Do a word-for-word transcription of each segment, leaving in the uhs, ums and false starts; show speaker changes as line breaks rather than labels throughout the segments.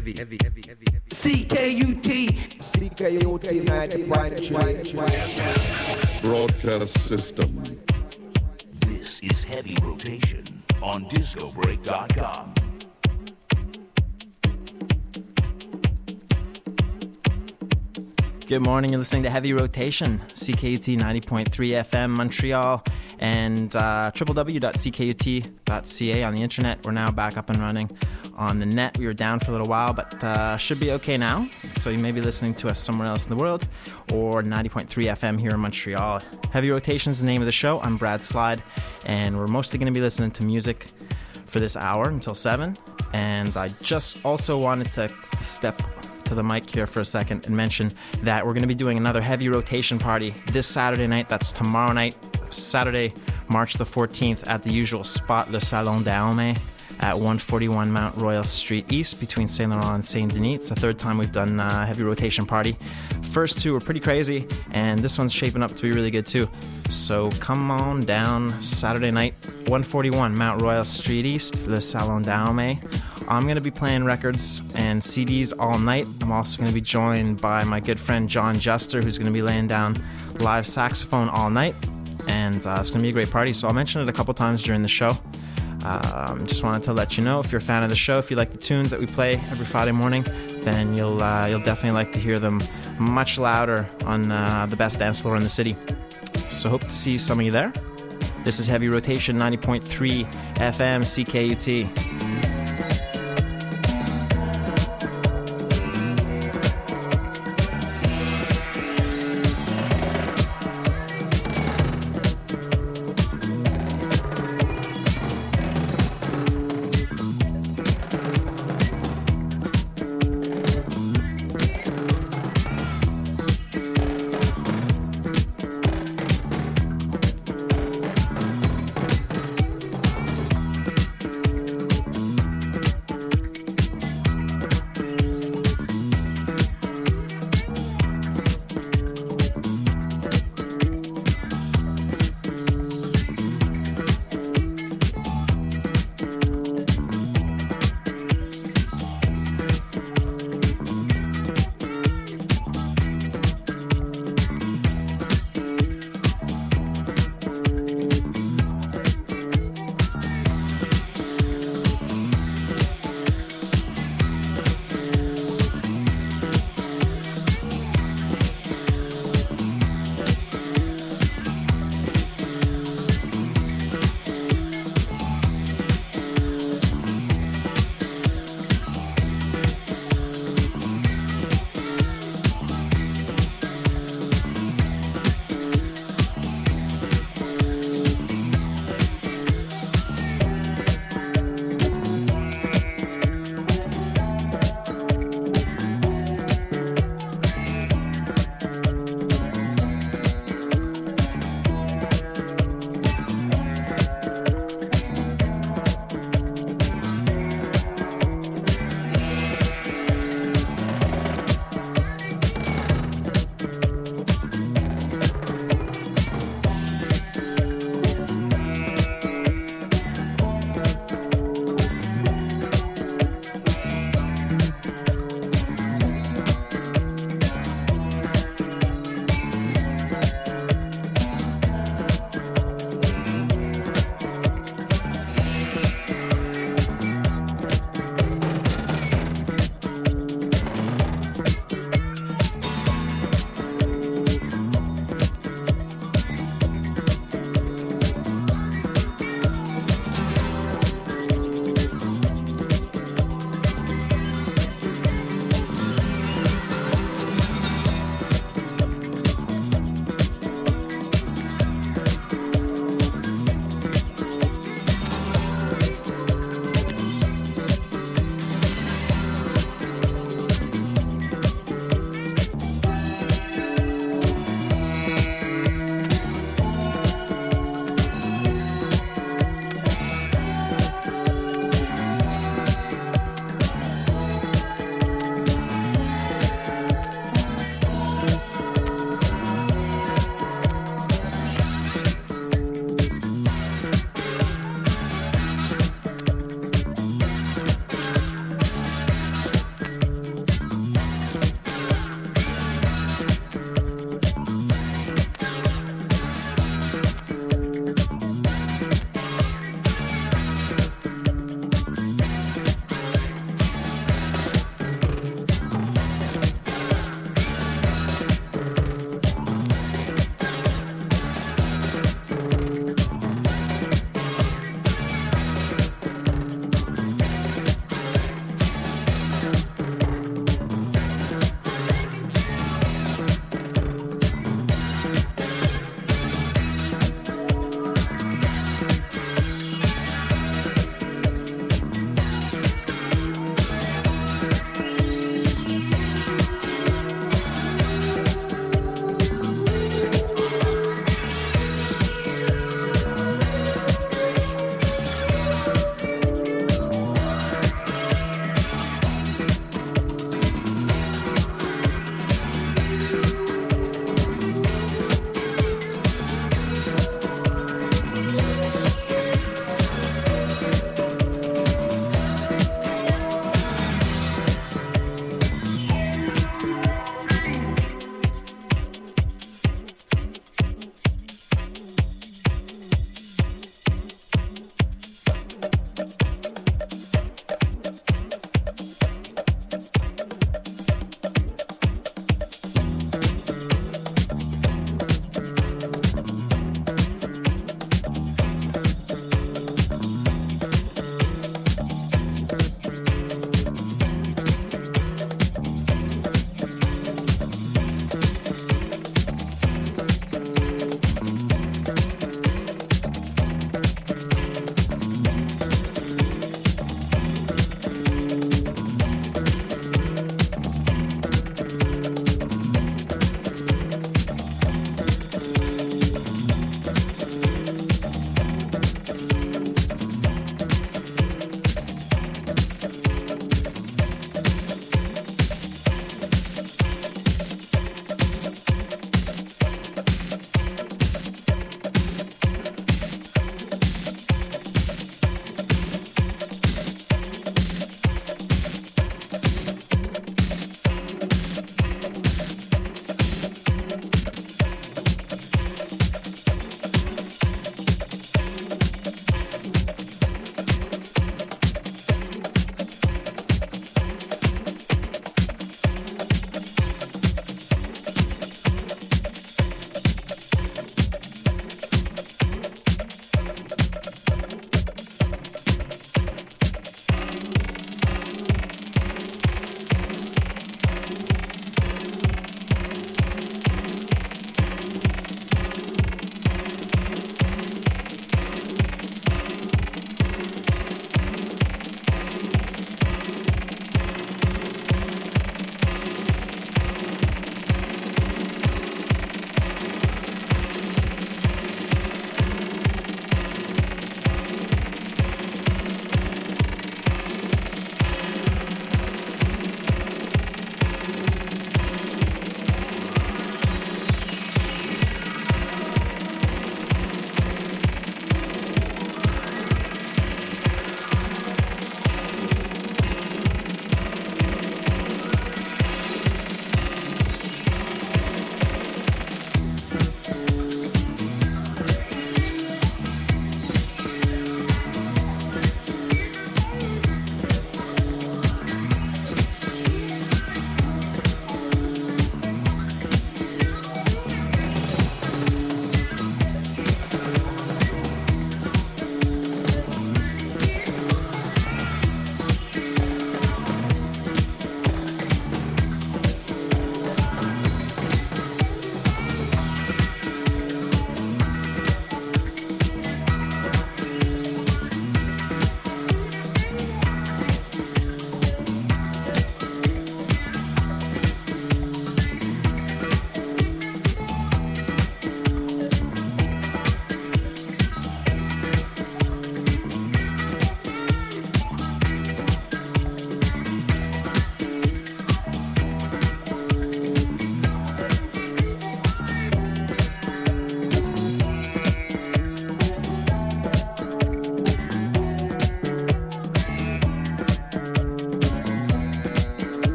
heavy, heavy, heavy, heavy, heavy.
C K U T.
C K U T ninety point three.
Broadcast system.
This is Heavy Rotation on disco break dot com.
Good morning, you're listening to Heavy Rotation, C K U T ninety point three F M Montreal, and uh, w w w dot c k u t dot c a on the internet. We're now back up and running on the net. We were down for a little while, but uh, should be okay now. So you may be listening to us somewhere else in the world, or ninety point three F M here in Montreal. Heavy Rotation is the name of the show. I'm Brad Slide, and we're mostly going to be listening to music for this hour until seven. And I just also wanted to step to the mic here for a second and mention that we're going to be doing another Heavy Rotation party this Saturday night. That's tomorrow night, Saturday, March the fourteenth, at the usual spot, Le Salon d'Aume, at one forty-one Mount Royal Street East between Saint Laurent and Saint Denis. It's the third time we've done a Heavy Rotation party. First two were pretty crazy, and this one's shaping up to be really good too. So come on down Saturday night, one forty-one Mount Royal Street East, Le Salon d'Aume. I'm going to be playing records and C Ds all night. I'm also going to be joined by my good friend John Juster, who's going to be laying down live saxophone all night. And uh, it's going to be a great party. So I'll mention it a couple times during the show. Um, just wanted to let you know, if you're a fan of the show, if you like the tunes that we play every Friday morning, then you'll uh, you'll definitely like to hear them much louder on uh, the best dance floor in the city. So hope to see some of you there. This is Heavy Rotation, ninety point three F M C K U T.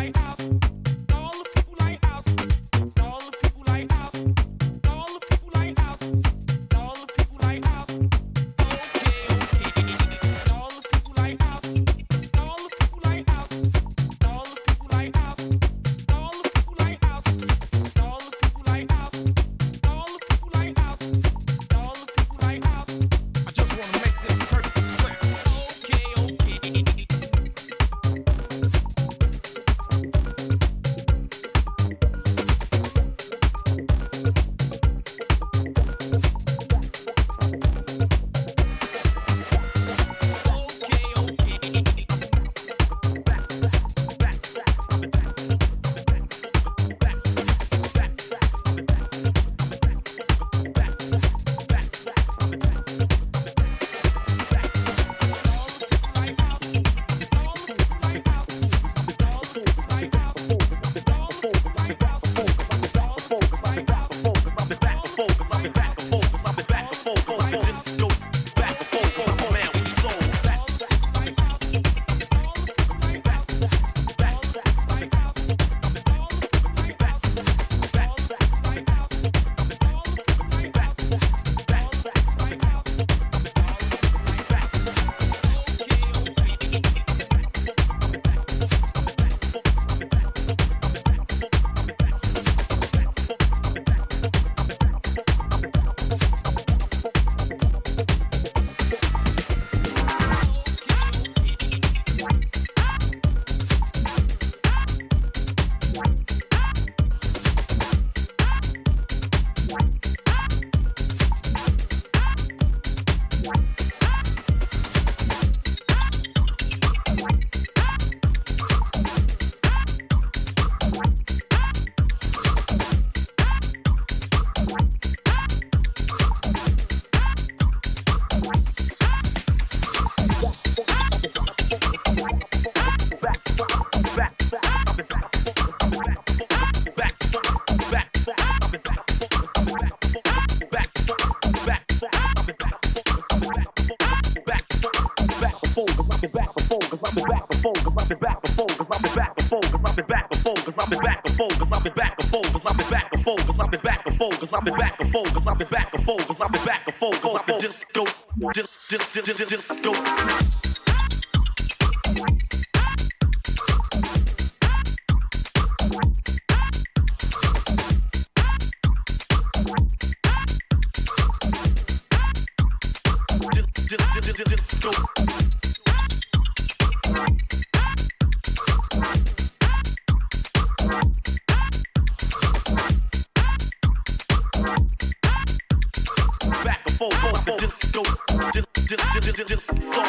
I've been back and forth, cause I've been back and forth, cause I've been back and forth, cause I've been just go, just, just, just, just, just go. Just, just, just, just, just go. Just go, just, just, just, just, just so.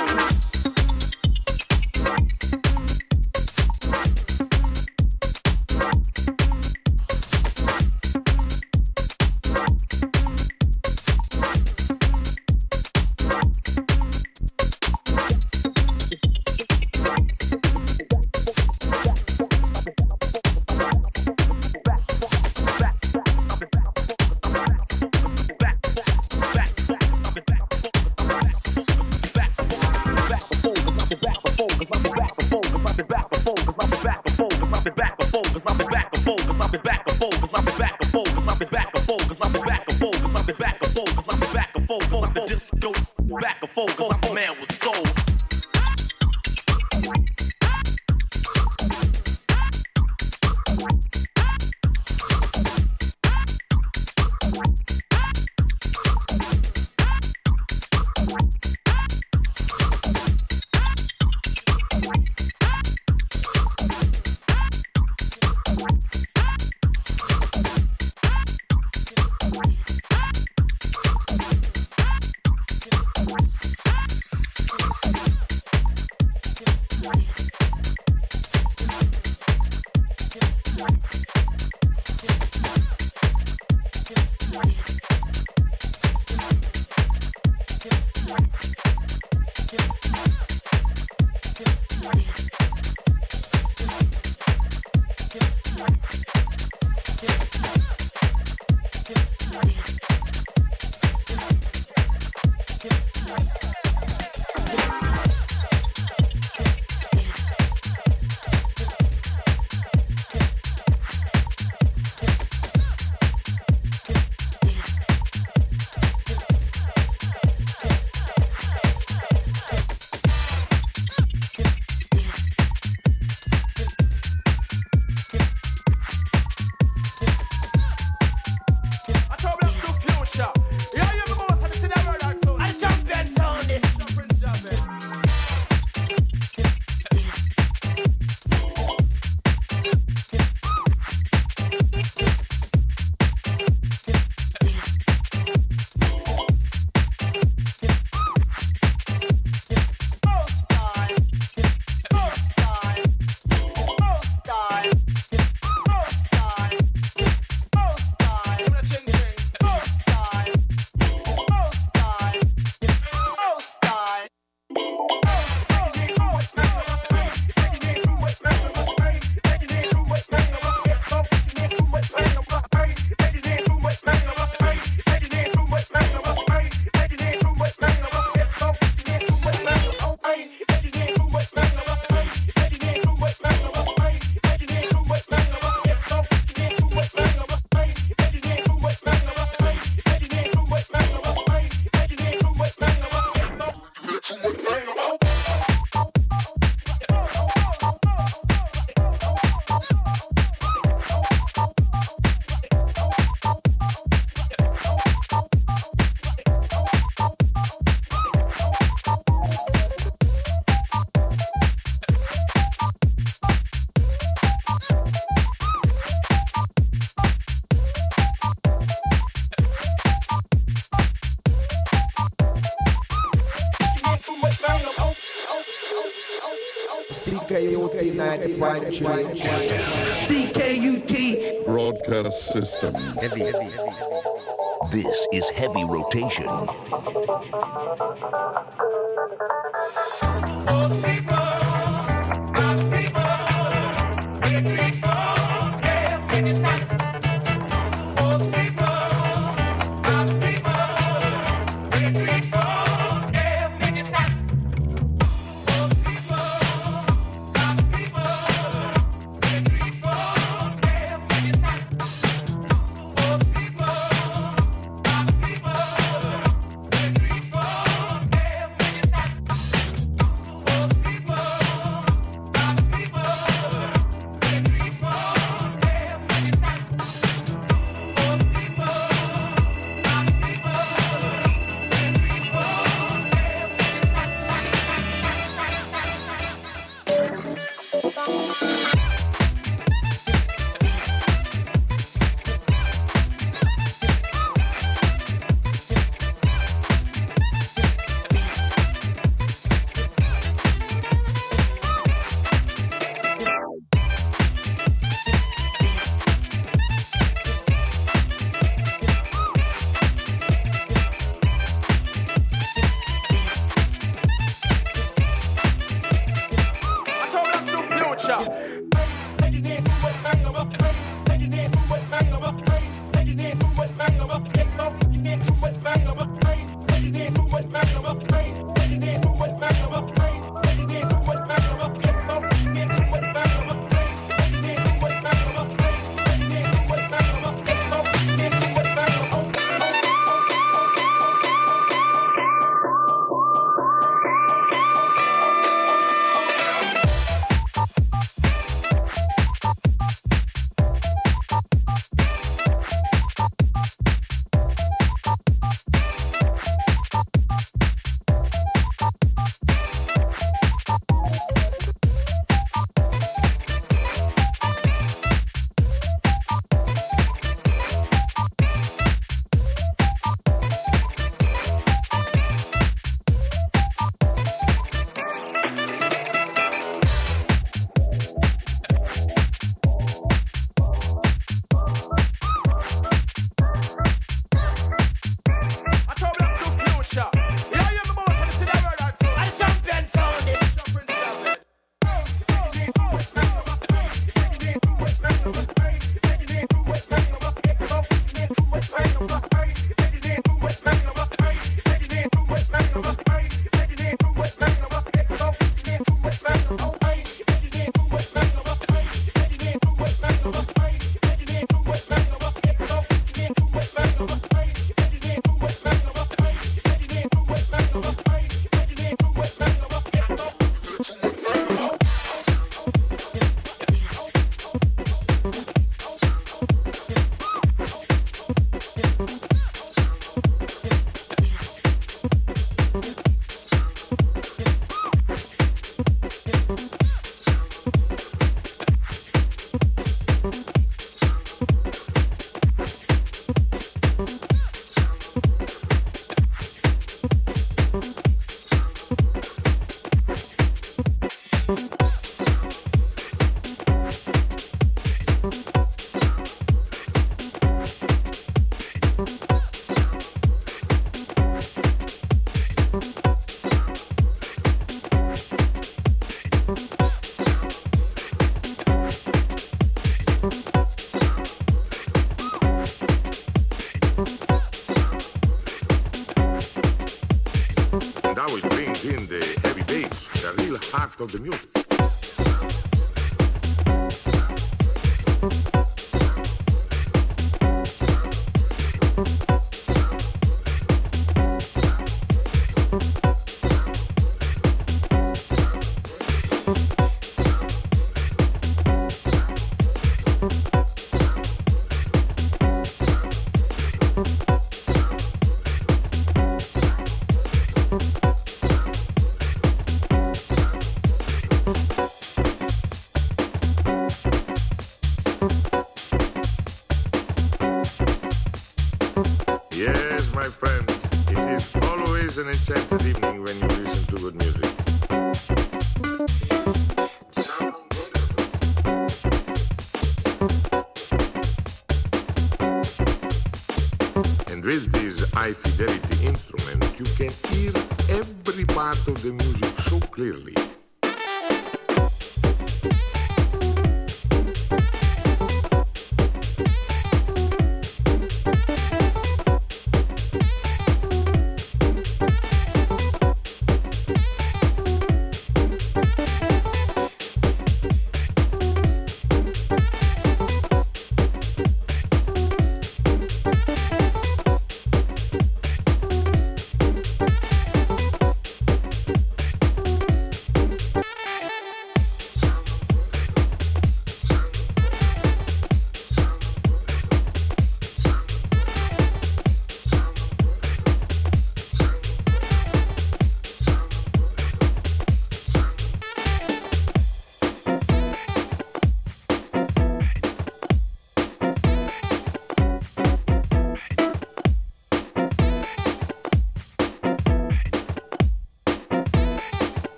point three.
C K U T
Broadcast System.
Heavy, heavy, heavy. This is Heavy Rotation.
Of the music. an enchanted evening when you listen to good music. With this high fidelity instrument, you can hear every part of the music so clearly.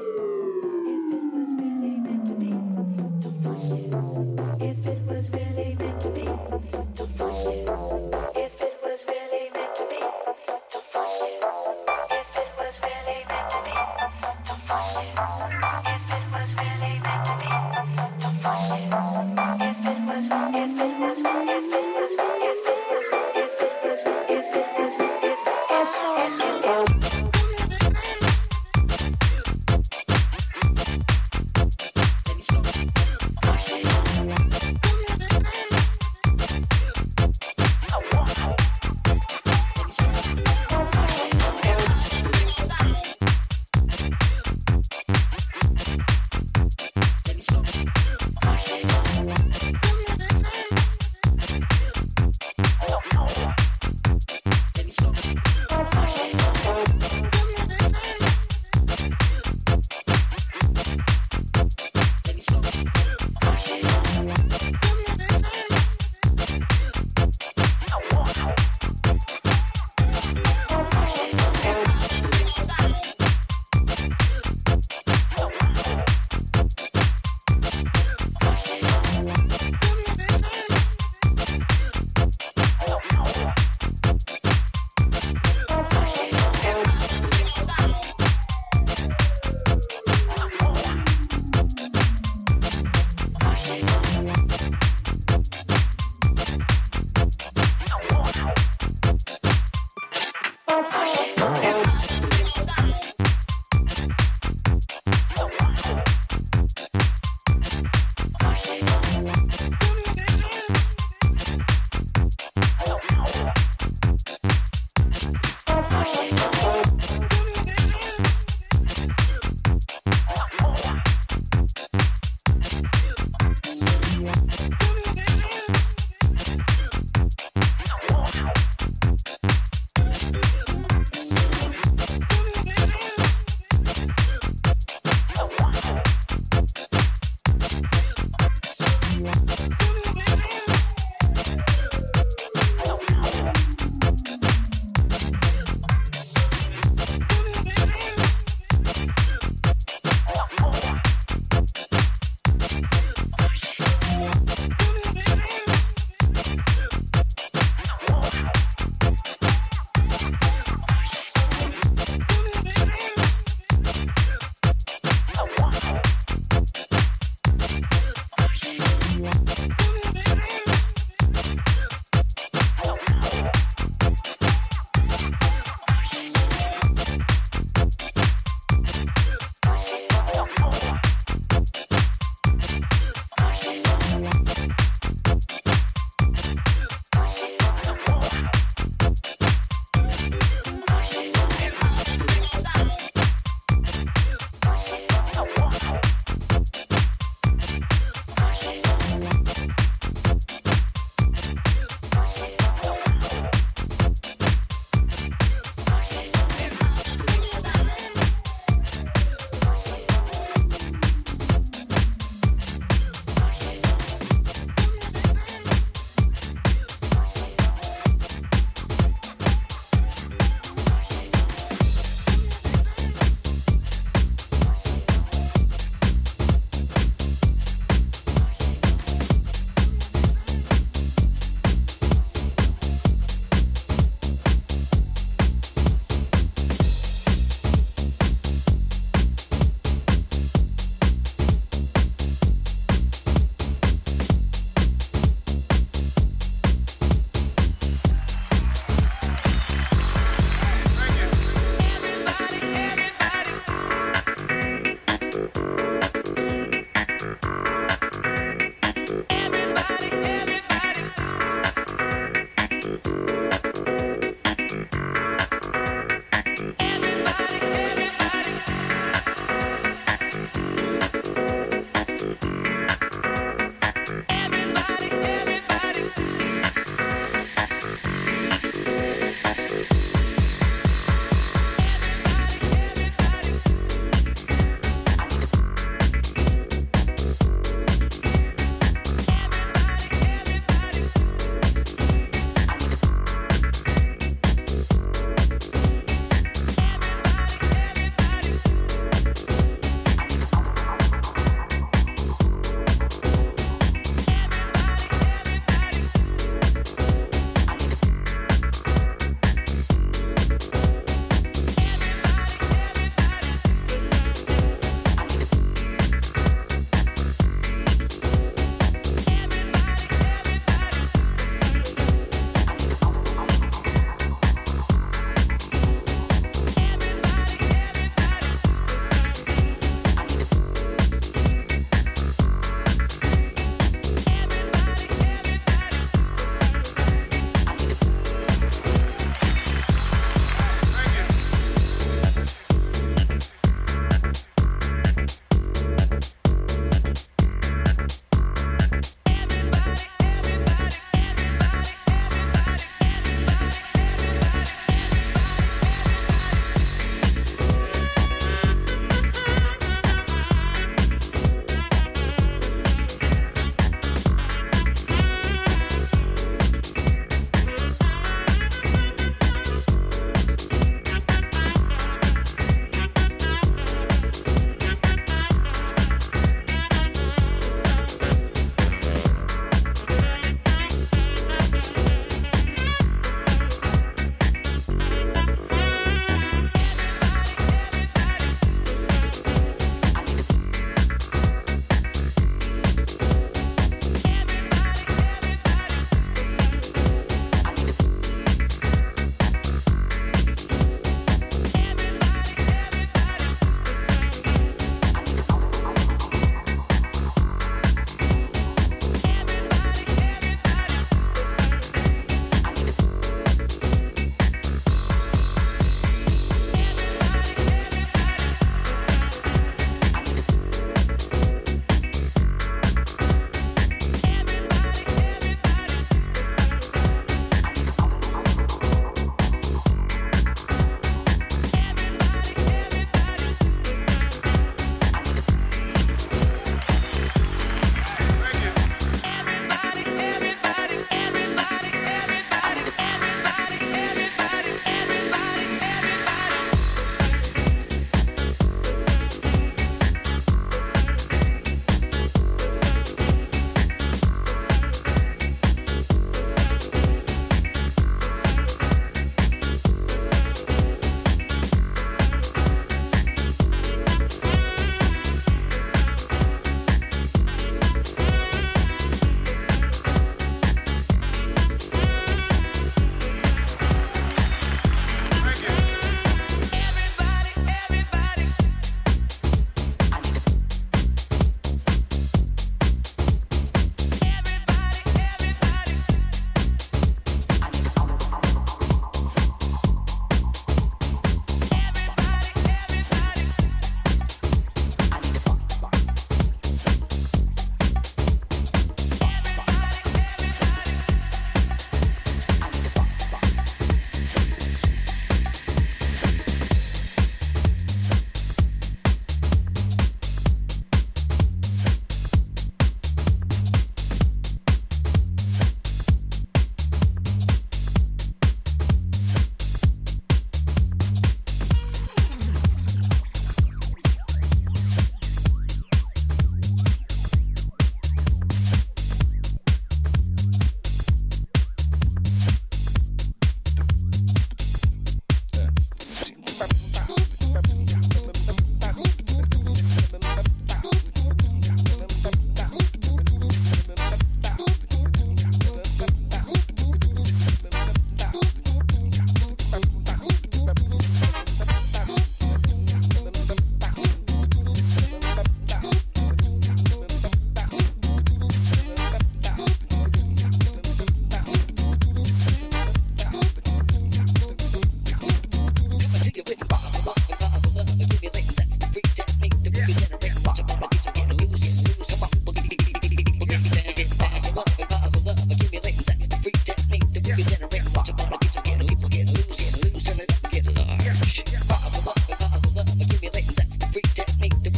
Everybody,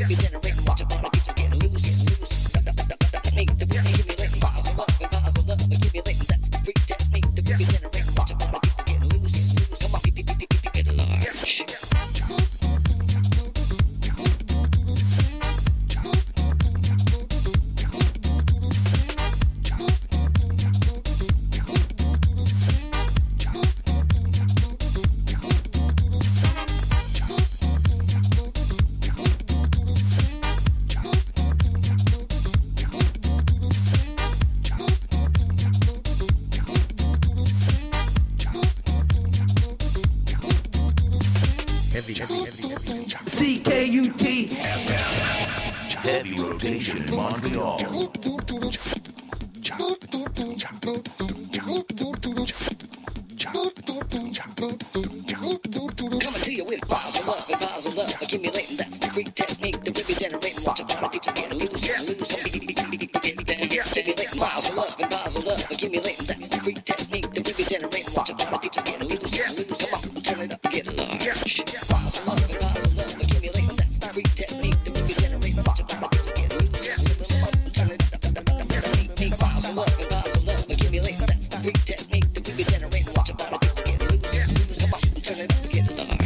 C K U T
Heavy rotation in Montreal.
Coming to you with bars of love and bars of love, accumulating that discrete technique that will be generating lots of body to get loose, loose, accumulating bars of love and bars of love, accumulating that discrete technique that will be generating lots of body to get loose, loose. Come on, turn it up, get large. Bars of love and bars of love, accumulating that discrete technique that will be generating lots of body to get loose, loose. Turn it up, bars of love and bars of love, accumulating that discrete technique that will be generating lots of body to get loose, loose. Come on, turn it up, get large.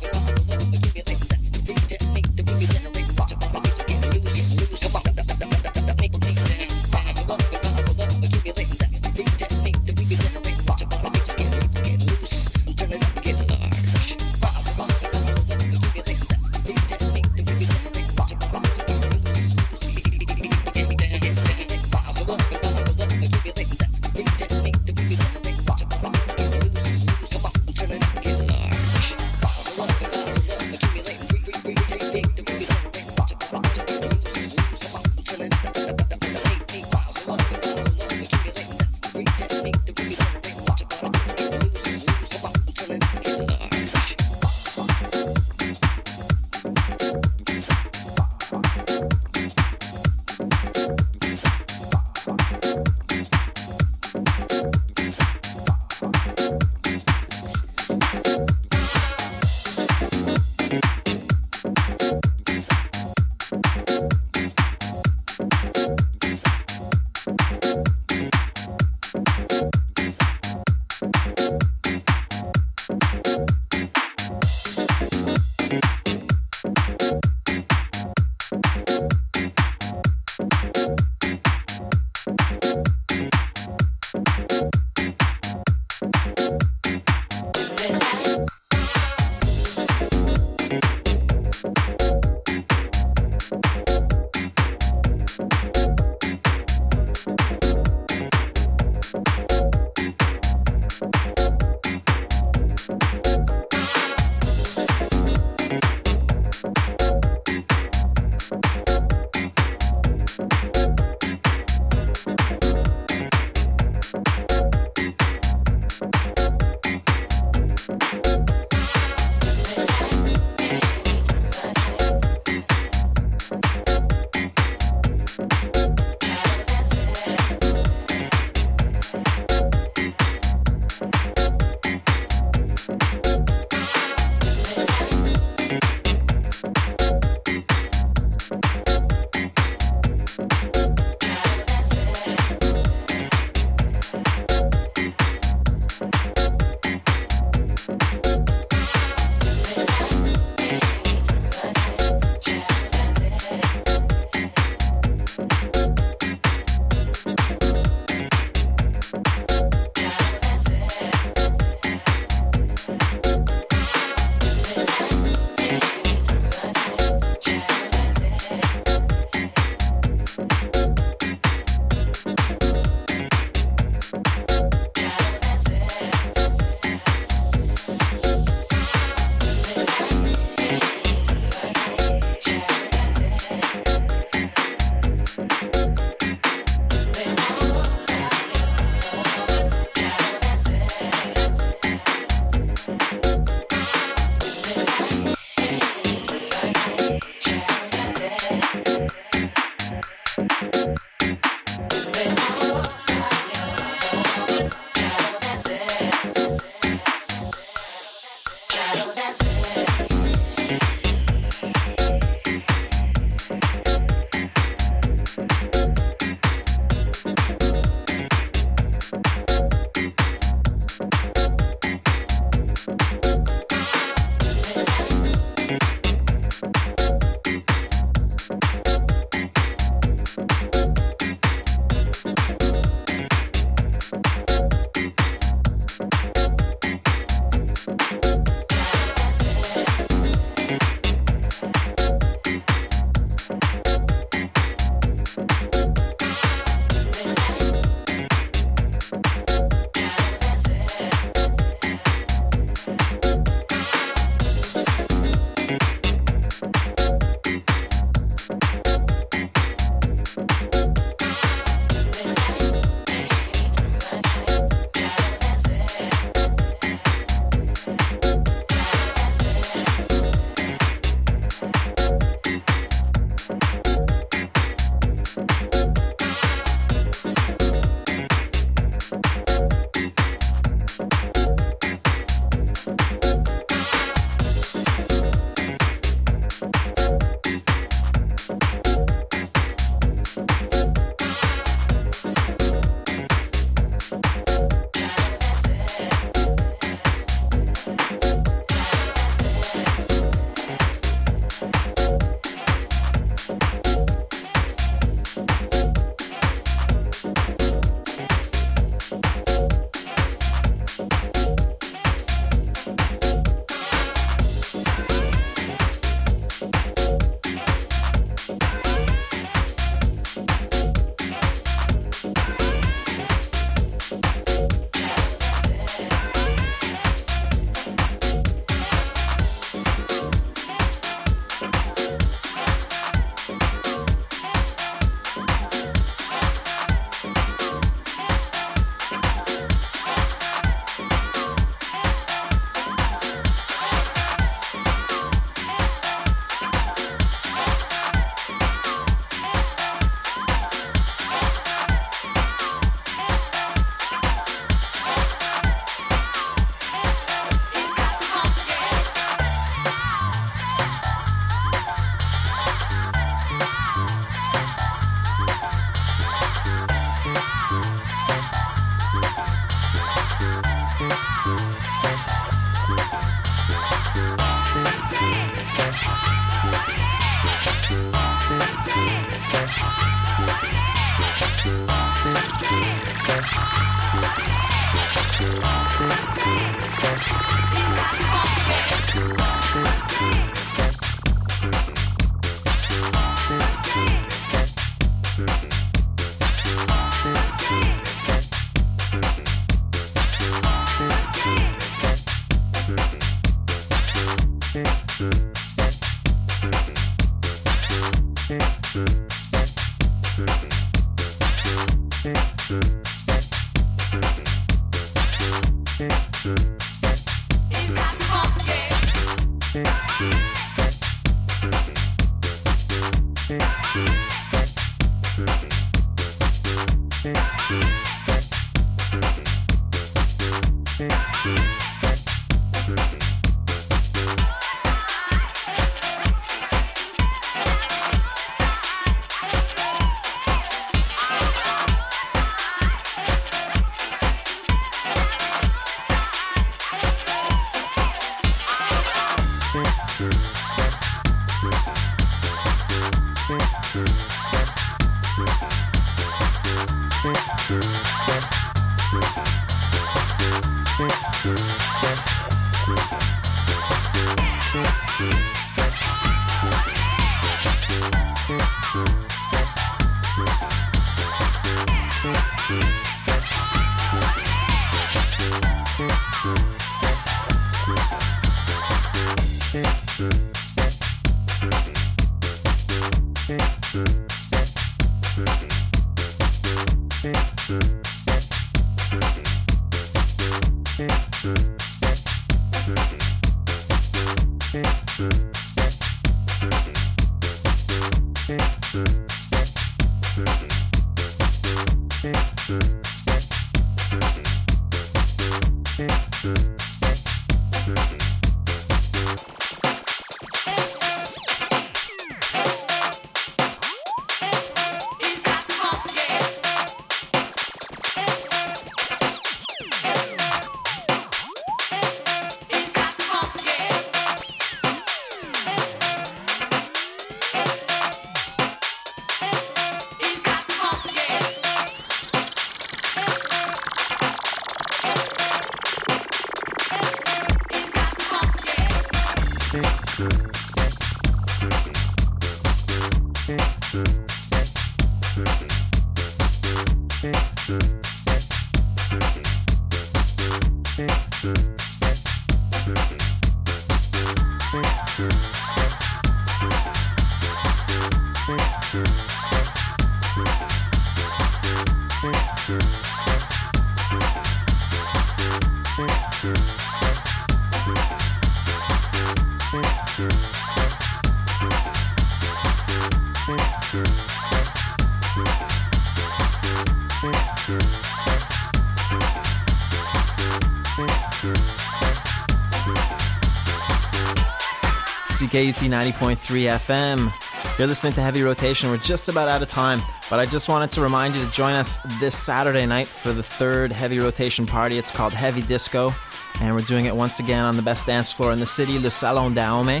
C K U T ninety point three F M. You're listening to Heavy Rotation. We're just about out of time, but I just wanted to remind you to join us this Saturday night for the third Heavy Rotation party. It's called Heavy Disco, and we're doing it once again on the best dance floor in the city, Le Salon d'Aume,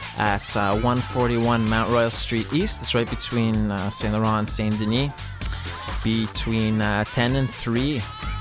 at uh, one forty-one Mount Royal Street East. It's right between uh, Saint Laurent and Saint Denis, between uh, ten and three.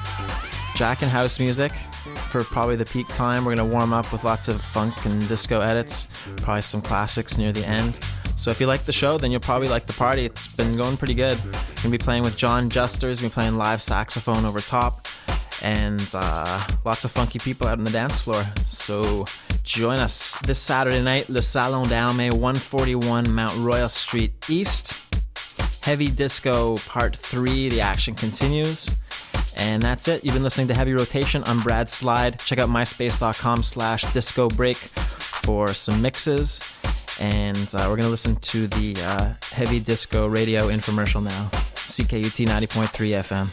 Jack and house music for probably the peak time. We're going to warm up with lots of funk and disco edits, probably some classics near the end. So if you like the show, then you'll probably like the party. It's been going pretty good. We're going to be playing with John Justers. We're going to be playing live saxophone over top, and uh, lots of funky people out on the dance floor. So join us this Saturday night, Le Salon d'Aume, one forty-one Mount Royal Street East. Heavy Disco Part three, the action continues. And that's it. You've been listening to Heavy Rotation. I'm Brad Slide. Check out myspace.com slash disco break for some mixes. And uh, we're going to listen to the uh, Heavy Disco Radio infomercial now. C K U T ninety point three F M.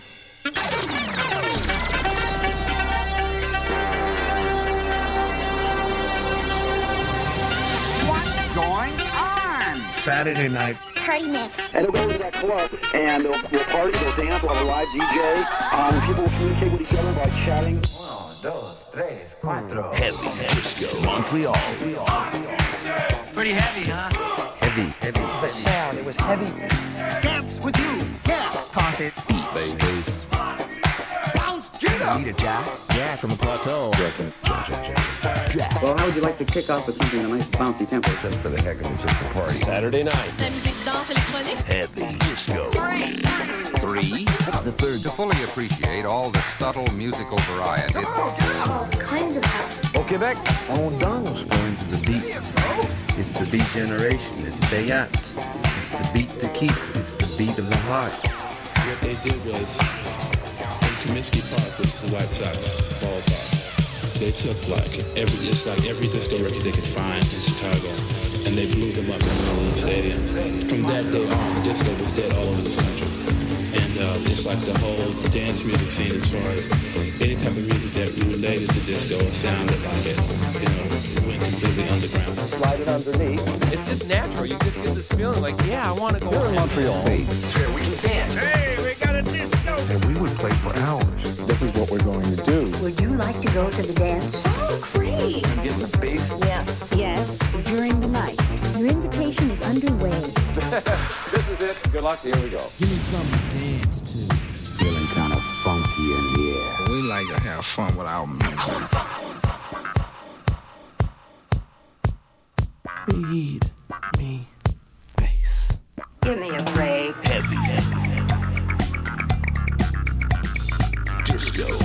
What's going on?
Saturday night.
Party mix.
And they'll go to that club, and they'll, they'll party, they'll dance, they'll have a live D J. Um, people will communicate with each other by chatting.
Uno, dos, tres, cuatro.
Heavy Disco Montreal.
Pretty heavy, huh?
Heavy, heavy.
The sound, it was heavy.
Dance with you. Yeah.
Toss it.
Bass, bass.
Bounce. Get up.
Need a jack?
Jack from the plateau. Jack, jack, jack, jack.
Well, how would you like to kick off with something in a nice bouncy tempo?
Just for the heck of it, just a party. Saturday night.
La musique danse électronique.
Heavy Disco.
Three. The third. To fully appreciate all the subtle musical variety.
All kinds of house.
Au Quebec, on danse going to the beat. It's the beat generation. It's Bayat. It's
the beat to keep. It's the beat of the heart.
What they did was, in Comiskey Park, which is the White Sox ballpark, they took like every, it's like every disco record they could find in Chicago, and they blew them up in the middle of the stadium. From that day on, disco was dead all over this country. And uh, it's like the whole dance music scene, as far as any type of music that related to disco or sounded like it, you know, went completely underground.
Slide it underneath. It's just natural. You just get this feeling like, yeah, I want to go
Here in Montreal.
Where we can dance. Hey, we got a disco.
And we would play for hours. This is what we're going to do.
Would you like to go to the dance? Oh, great.
Get the bass.
Yes. Yes, during the night. Your invitation is underway.
This is it. Good luck. Here we go.
Give me something to dance to.
It's feeling kind of funky in here.
We like to have fun with our music.
Feed me bass.
Give me a break.
Heavy. Disco.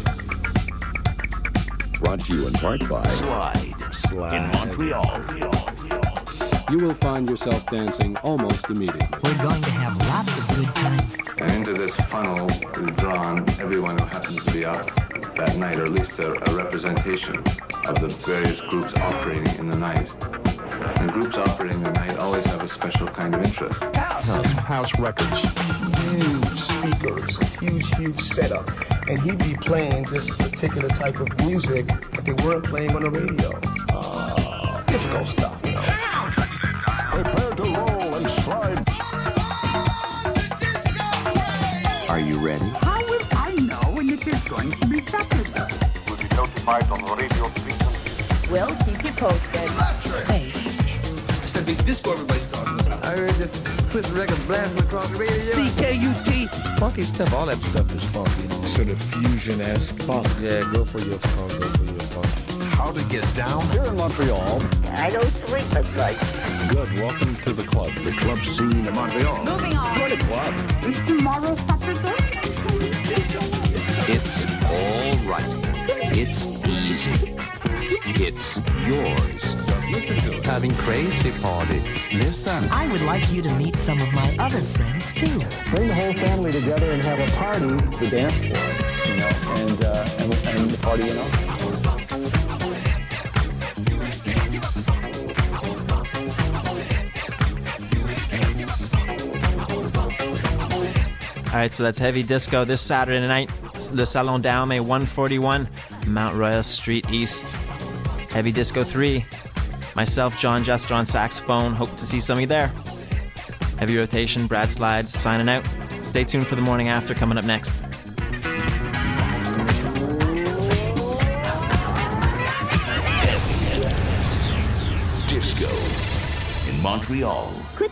Brought to you in part by
Slide.
Slide.
In Montreal.
You will find yourself dancing almost immediately.
We're going to have lots of good times.
And into this funnel is drawn everyone who happens to be out that night, or at least a, a representation of the various groups operating in the night. And groups operating the night always have a special kind of interest.
House.
House records.
Huge speakers, huge, huge setup. And he'd be playing this particular type of music that they weren't playing on the radio. Uh, disco stuff, you know.
Prepare to roll and slide. Are you ready?
How will I know when it is going to be Saturday?
Will be notified on the radio frequency.
We'll keep you posted.
Bass.
It's that big disco everybody's talking about. I heard that Chris record blasting across the radio. C K U T.
Funky stuff, all that stuff is funky.
sort of fusion-esque funk.
Yeah, go for your funk, go for your funk.
How to get down? Here in Montreal.
I don't sleep at night.
Good, welcome to the club.
The club scene in Montreal.
Moving on.
What a club.
Is tomorrow Saturday?
It's all right. It's easy. It's yours.
Listen to it.
Having crazy party.
Listen. I would like you to meet some of my other friends too.
Bring the whole family together and have a party. The dance floor, you know, and uh, and, and the party, you know.
All right, so that's Heavy Disco this Saturday night. Le Salon d'Armes, one forty-one Mount Royal Street East. Heavy Disco three. Myself, John Jester on saxophone. Hope to see some of you there. Heavy Rotation, Brad Slides signing out. Stay tuned for the morning after coming up next.
Disco in Montreal.